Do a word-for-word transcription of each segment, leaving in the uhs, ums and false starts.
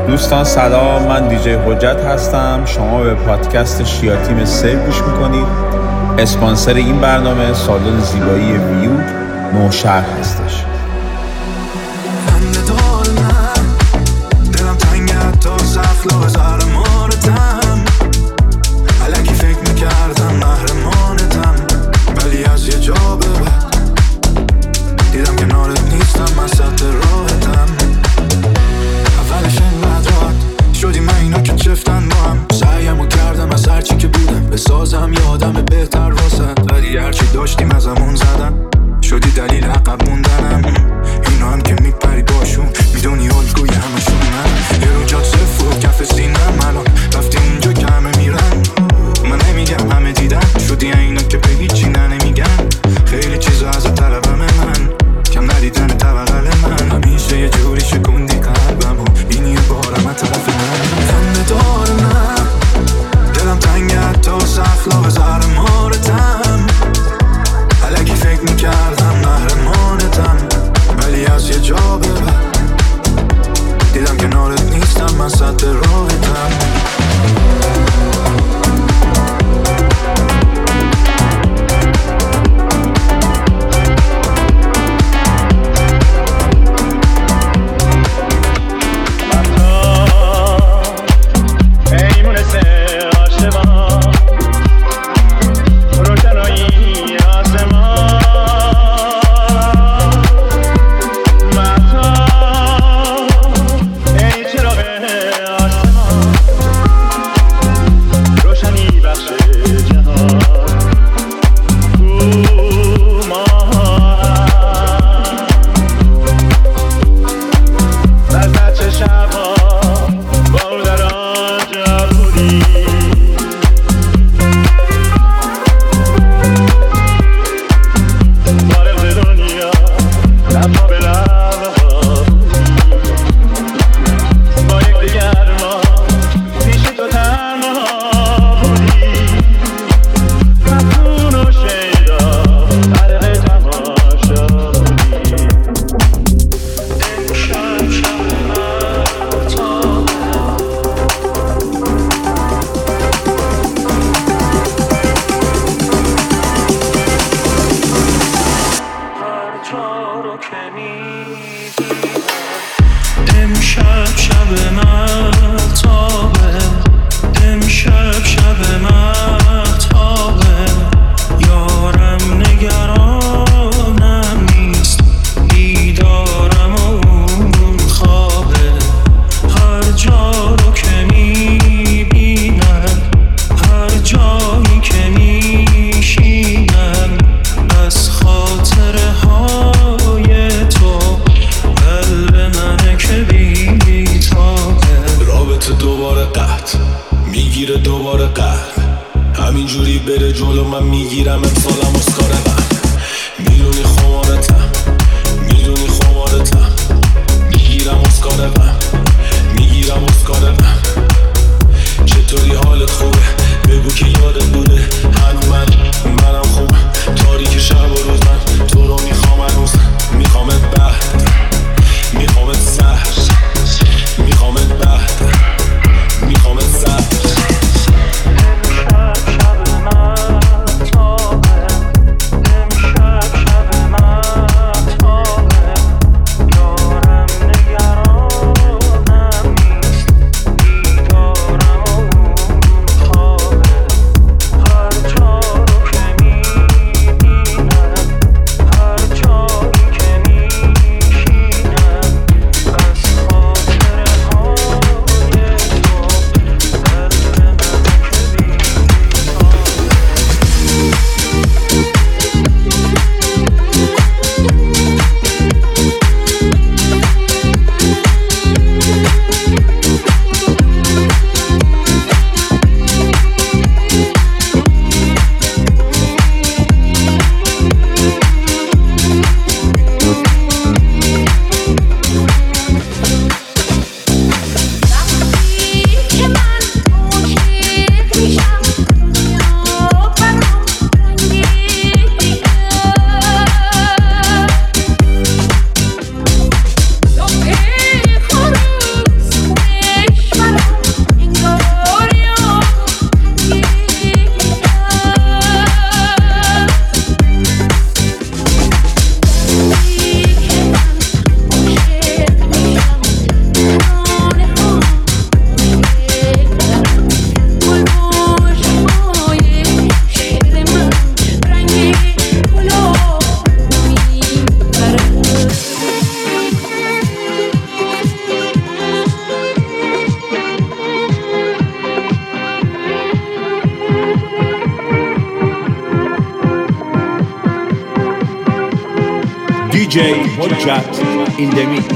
دوستان سلام، من دیجی حجت هستم. شما به پادکست شیا تیم سیو گوش میکنید. اسپانسر این برنامه سالن زیبایی ویو نوشهر هستش. سازم یادم بهتر واسد، ولی هرچی داشتیم ازمون زدن، شدی دلیل عقب موندنم. اینا هم که میپری باشون، میدونی الگوی همشون من. یه رو جات صفر و کف سینم، الان رفتی اونجا که همه میرن. من نمیگم همه دیدن، شدی اینا که به هیچی نه نمیگن. خیلی چیزا از طلبم من، کم ندیدن توقل من. همیشه یه جوری شکوندی قلبم و اینی بارم از طرف من. خنده دار من دلم تنگه، حتی اخلاق زهر مارتم. الکی فکر میکردم قهرمانتم، ولی از یه جا به بعد دیدم کنارت نیستم، من سد راهتم. دیجی حجت in the mix.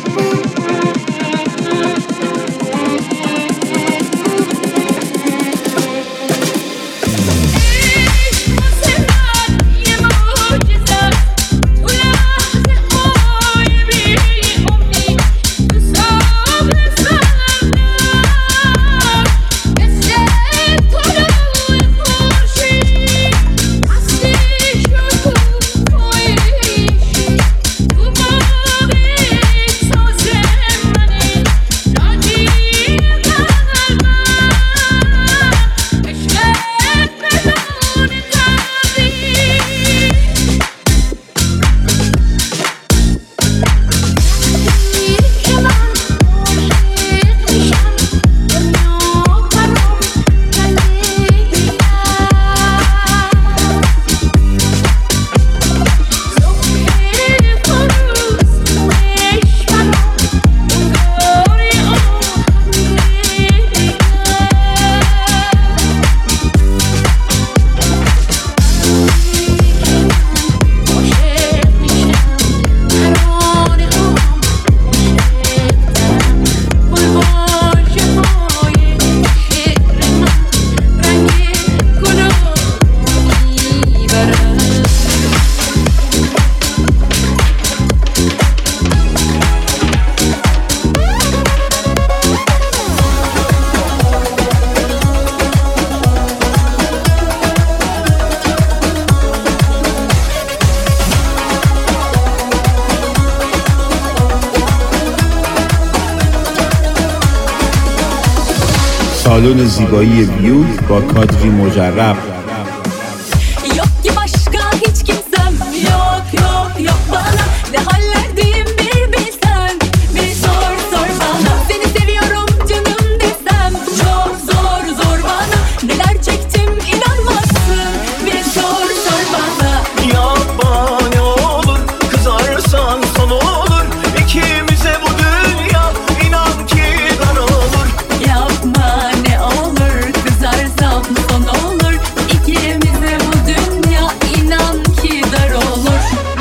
سالن زیبایی ویول با کادری مجرب. Yok ki başka hiç kimsem, yok yok yok bana ne hallerdeyim bir bilsen, bir sor sor bana. Seni seviyorum canım desem çok zor zor bana, neler çektim inanmazsın, bir sor sor bana. Yapma ne olur, kızarsan son olur, ikimize bu dünya inan ki dar olur. Yapma ne olur, kızarsam son olur, ikimize bu dünya inan ki dar olur.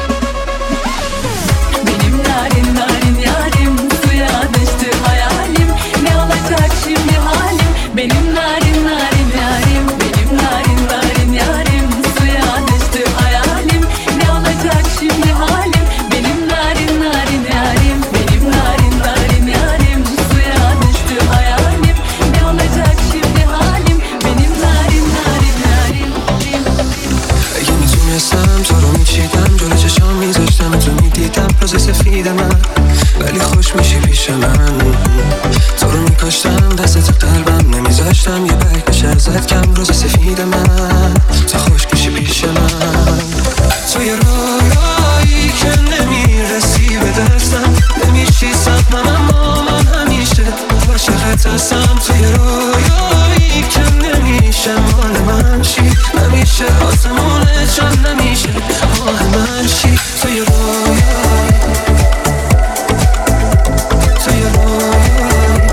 Benim narin narin yarim, suya düştü hayalim, ne olacak şimdi halim? Benim narin narin yarim, benim narin narin yarim, suya düştü hayalim, ne olacak şimdi halim? Benim narin narin yarim, benim narin narin yarim, suya düştü hayalim, ne olacak şimdi halim? Benim narin narin yarim. اگه میتونستم تو رو میچیدم، جلو چشام میذاشتم تو میدیدم روز سفید من، ولی خوش میشی پیش من. تو رو میکاشتم دست تو قلبم نمیذاشتم یه برگ بشه ازت کم، روز سفید من تو خوش میشی پیش من. تو یه رویایی که نمیرسی به دستم، نمیشی سقمم اما من همیشه عاشقت هستم. تو یه رویایی که نمیشه مال من چی، نمیشه آسمونه چون نمیشه مال من چی. تو یه رویایی، تو یه رویایی.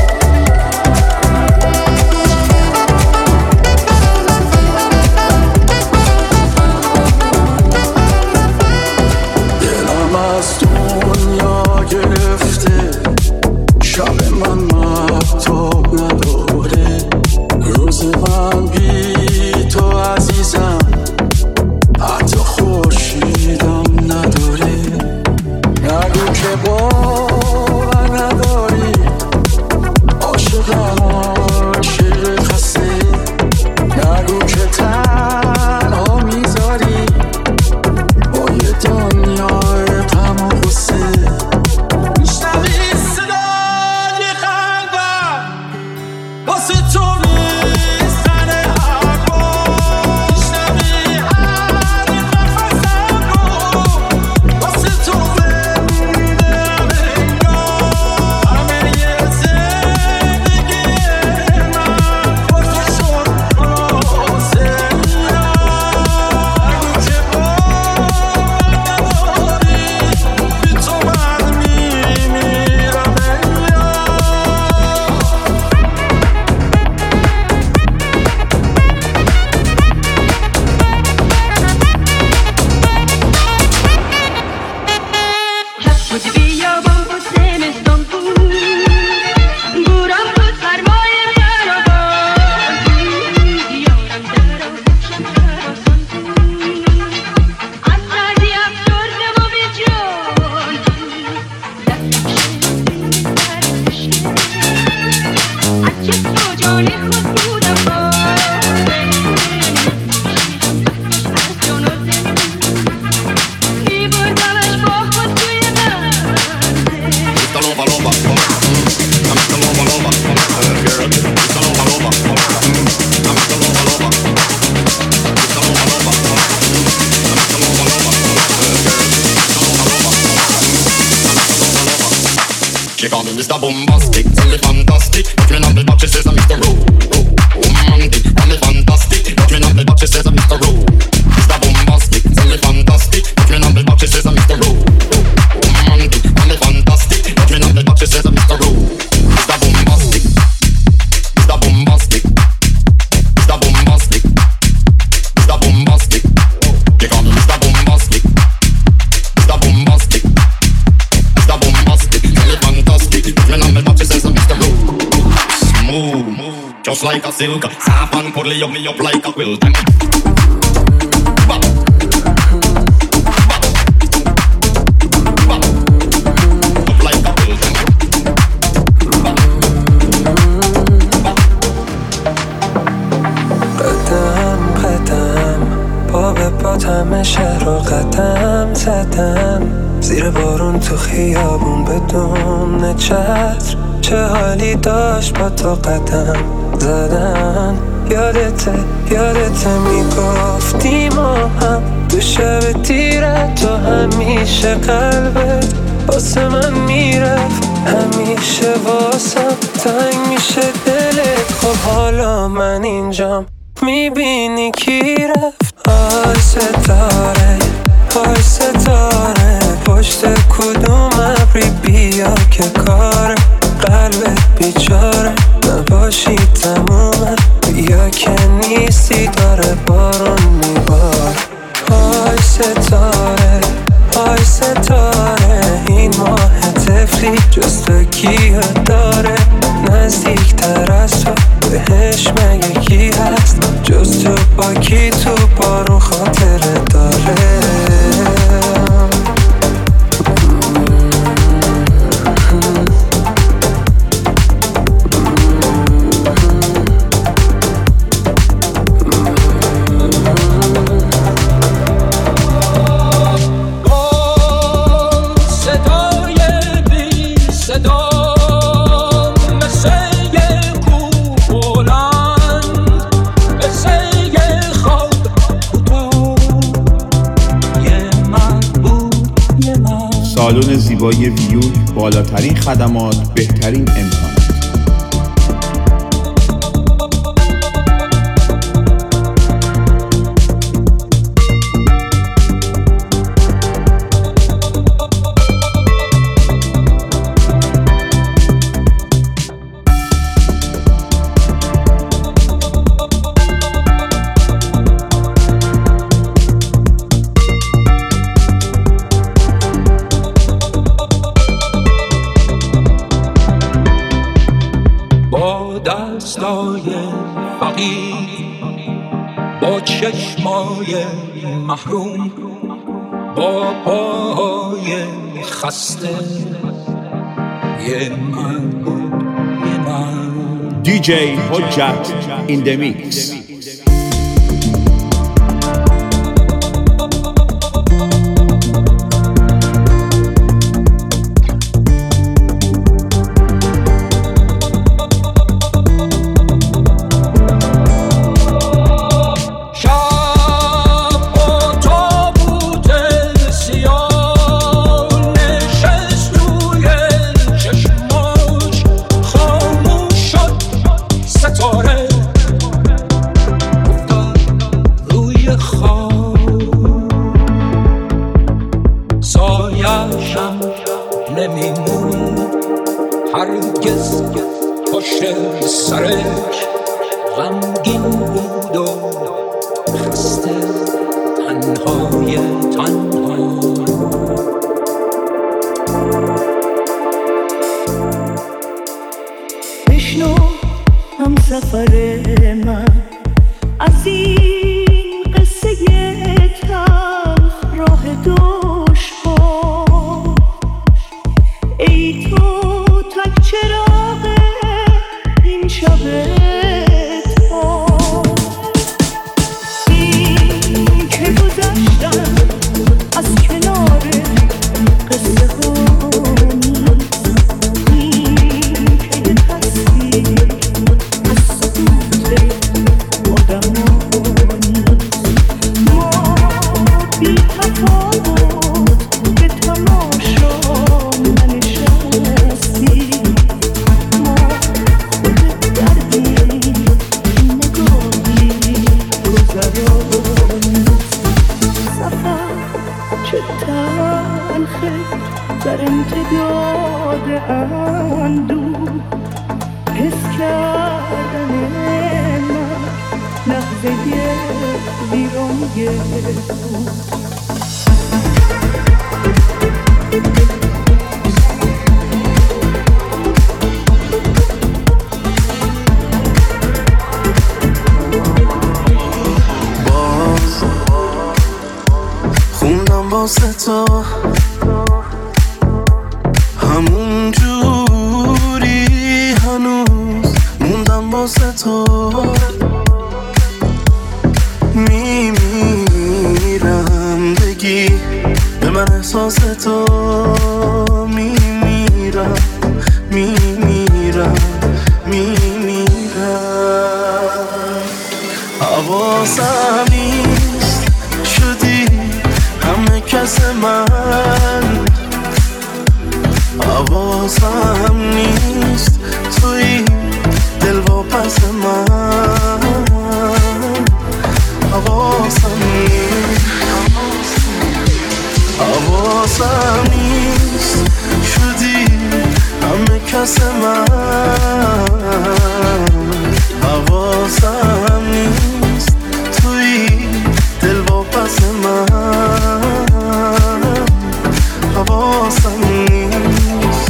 دلم از دنیا گرفته، شب من مهتاب نداره، روز من بی تو عزیزم حتی خورشیدم نداره. نگو که باور نداری، عاشقم عاشق خسته، نگو که تنها میذاری با یه دنیای غم و غصه. میشنوی صدای قلبم واسه تو میزنه حرفا، میشنوی هر نفسم رو واسه تو زنده انگار. همه یه زندگی بود بیابان بود زمستان بود بوران بود سرمای خرابان بود یارم در آسان خراسان بود از سردی افسرده و بی جان از چه تو جان خود بودم She call me Mister Bombastic, tell me fantastic. Looking at me back, she says I'm Mister Ro- Romantic, tell me fantastic. Looking at me back, she says I'm Mister Ro- Mister Bombastic, tell me fantastic. Looking at me back, she says I'm Mister Ro- Romantic, tell me fantastic. Looking at me back, she says I'm Mister Ro- Mister Bombastic, Mister Bombastic, Mister Bombastic, Mister Bombastic. She call me Mister Bombastic, Mister Bombastic, Mister Bombastic. Tell me fantastic. Looking at me back, she says I'm Mister Ro- Smooth, just like a silk. Soft and cuddly, up me up like a quilt. همه شهر رو قدم زدم زیر بارون تو خیابون بدون چتر چه حالی داشت با تو قدم زدن یادته یادته میگفتی ما هم تو شب تیره تو همیشه قلبت واسه من میرفت همیشه واسم تنگ میشه دلت خب حالا من اینجام میبینی کی رفت آی ستاره آی ستاره پشت کدوم ابری بیا که کار قلبت بیچاره نباشی تمومه بیا که نیستی داره بارون میبار آی ستاره آی ستاره این ماه طفلی جز تو کیه داره نزدیک تر از تو بهش مگه کی هست جز تو با کی تو بارون خاطره داره سالن زیبایی ویو، بالاترین خدمات، بهترین امکانات. دستای فقیر با چشمای محروم با پاهای خسته یه من بود یه من دی جی حجت in the mix. هرگز پشت سرش غمگین بود و خسته تنهای تنها بشنو هم سفر من از این قصه تلخ راه دشوار. ای تو تک چراغ این شب تار، این که گذشتم از کنار قصه ها نیست، این که یه تصویر از سکوت آدم ها نیست. ما بی تفاوت به تماشا ننشستیم، ما خود دردیم نگاهی گذرانیم. سفر چه تلخه در امتداد اندوه، حس کردن من لحظه ویرانه بود. باز خوندم واسه تو همون جوری، هنوز موندم واسه تو. میمیرم بگی به من احساس تو، میمیرم میمیرم میمیرم. حواسم نیست شدی همه کس من، حواسم نیست توی دل و پس من. حواسم نیست حواسم نیست شدی همه کس من. حواسم نیست توی دل و پس من. حواسم نیست.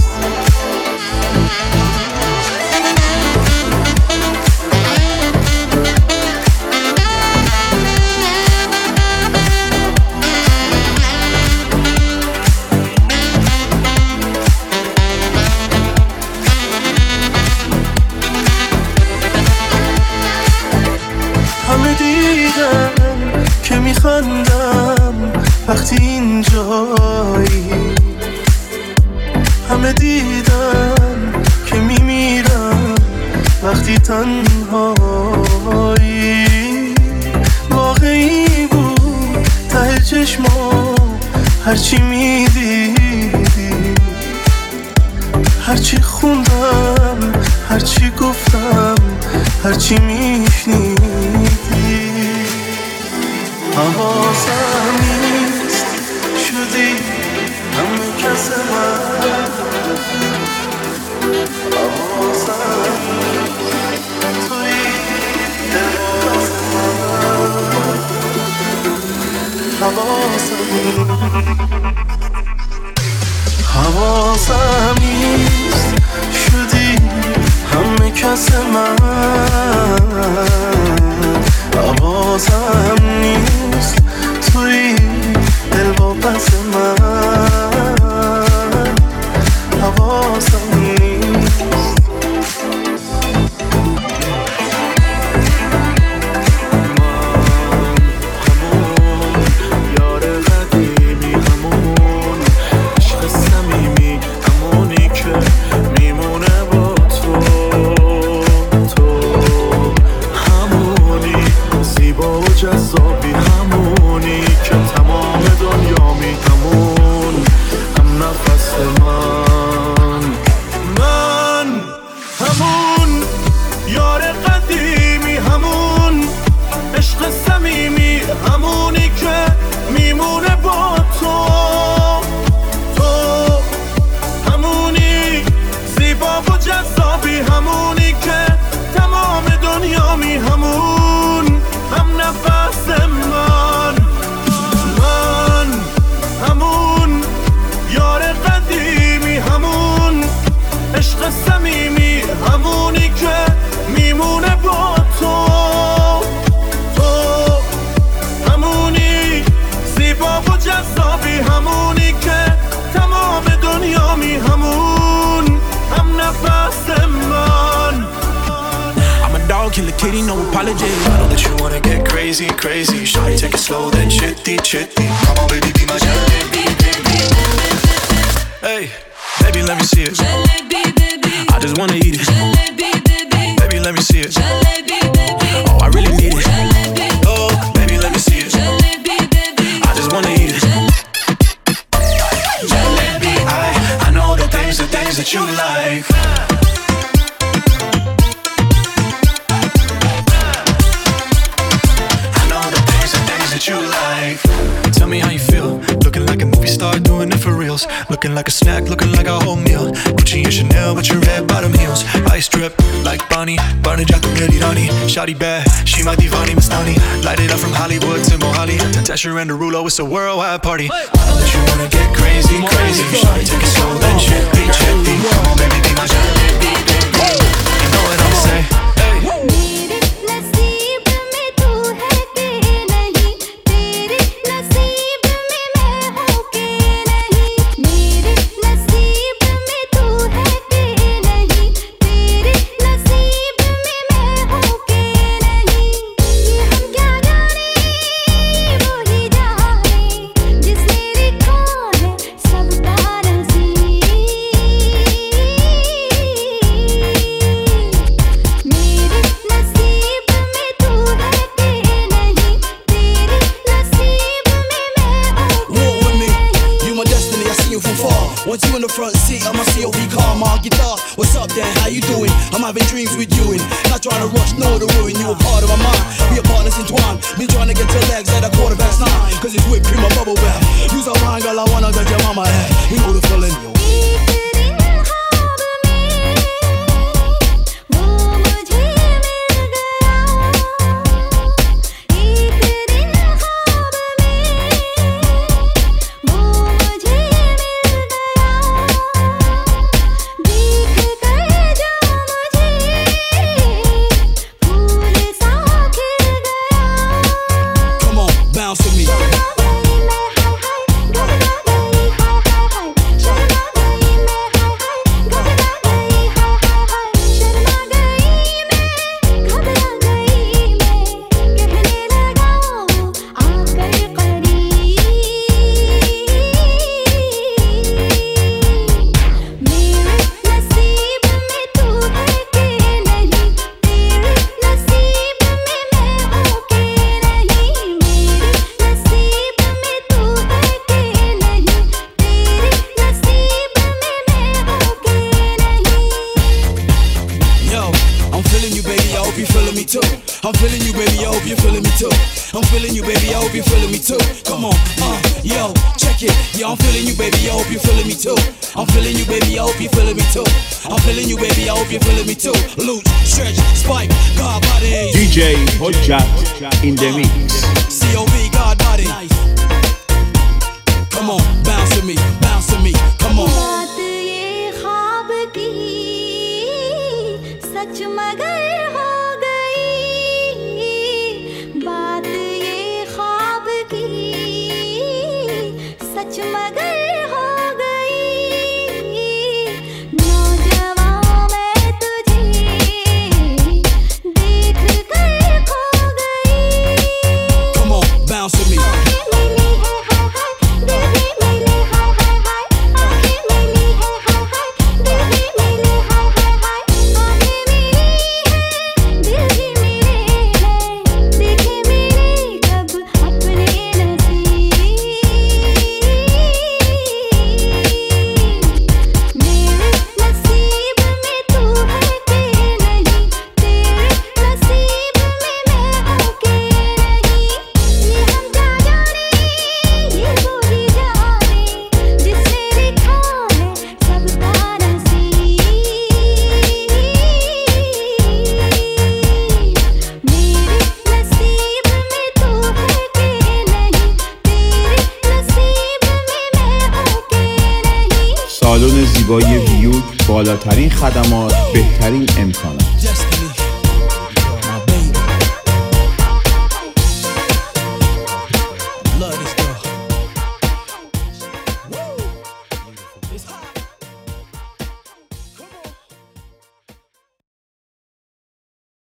همه دیدن که میخندم وقتی اینجایی، همه دیدن که میمیرم وقتی تنهایی. واقعی بود ته چشما هرچی میدیدی، هرچی خوندم هرچی گفتم هرچی میشنیدی. حواسم نیست شدی همه کس من. حواسم توی دل و پس من. حواسم حواسم نیست شدی همه کس من. حواسم نیست توی دل و پس من. حواسم نیست. جذابی همونی که تمام دنیا می همون هم نفس من. من همون یار قدیمی، همون عشق صمیمی، همونی که میمونه با تو. تو همونی زیبا و جذابی، همونی که تمام دنیا می همون هم نفس من. من همون یار قدیم the kitty, no apology. I know that you wanna get crazy, crazy. Shawty, take it slow, then chitty, chitty. Come on, baby, be my jalebi, baby. Hey, baby, let me see it. Jalebi, baby. I just wanna eat it. Jalebi, baby. Baby, let me see it. Jalebi, baby. Oh, I really need it. Jalebi. Oh, baby, let me see it. Jalebi, baby. I just wanna eat it. Jalebi, I, I know the things, the things that you like. I know the things, the things that you like. Tell me how you feel. Looking like a movie star, doing it for reals. Looking like a snack, looking like a whole meal. Gucci and Chanel, but your red bottom heels. Ice drip like Bonnie, Barney Jack and Rani. Shawty bad, she my divani Mastani. Light it up from Hollywood to Mohali. Tesher and Derulo, it's a worldwide party. I know that you wanna get crazy, crazy. Shawty, take it slow, then chippy, chippy. Come on, baby, be my jalebi, baby. You know what I'm saying? Want you in the front seat of my C O V car, my guitar. What's up then, how you doing? I'm having dreams with you and not trying to rush, no to ruin. You a part of my mind, we are partners entwined. Me trying to get to legs at a quarter past nine. Cause it's whipped cream or bubble bath. Use a wine, girl, I wanna get your mama head. You know the feeling. I'm feeling you, baby, I hope you're feeling me too. I'm feeling you, baby, I hope you're feeling me too. Come on, uh, yo, check it. Yeah, I'm feeling you, baby, I hope you're feeling me too. I'm feeling you, baby, I hope you're feeling me too. I'm feeling you, baby, I hope you're feeling me too. Loot, stretch, spike, God body. D J Hojjat in the mix. C O V, God body. Come on, bounce with me, bounce with me, come on. बात ये ख्वाब की सच मगर हो गई, बात ये ख्वाब की सच मगर हो गई, नौजवान मैं तुझे देख कर खो गई. Come on, bounce with me. سالن زیبایی ویوک، بالاترین خدمات، بهترین امکانات.